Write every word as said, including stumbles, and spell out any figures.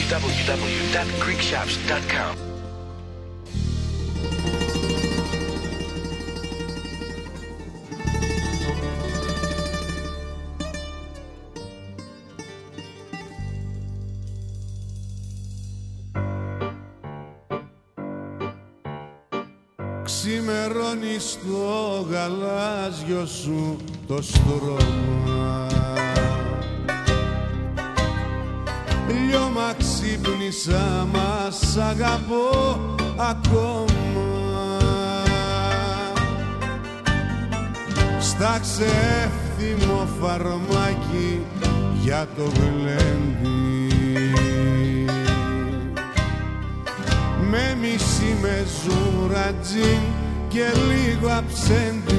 double-u double-u double-u dot greek shops dot com. Ξημερώνει στο γαλάζιο σου το στρώμα, λιώμα ξύπνησα μα σ' αγαπώ ακόμα. Στάξε εύθυμο φαρμάκι για το γλέντι, με μισή μεζούρα τζιν και λίγο αψέντη.